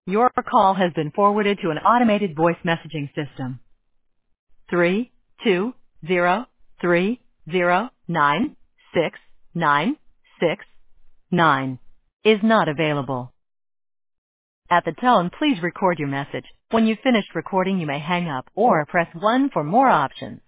Your call has been forwarded to an automated voice messaging system. 32003096969 is not available. At the tone, please record your message. When you've finished recording, you may hang up or press 1 for more options.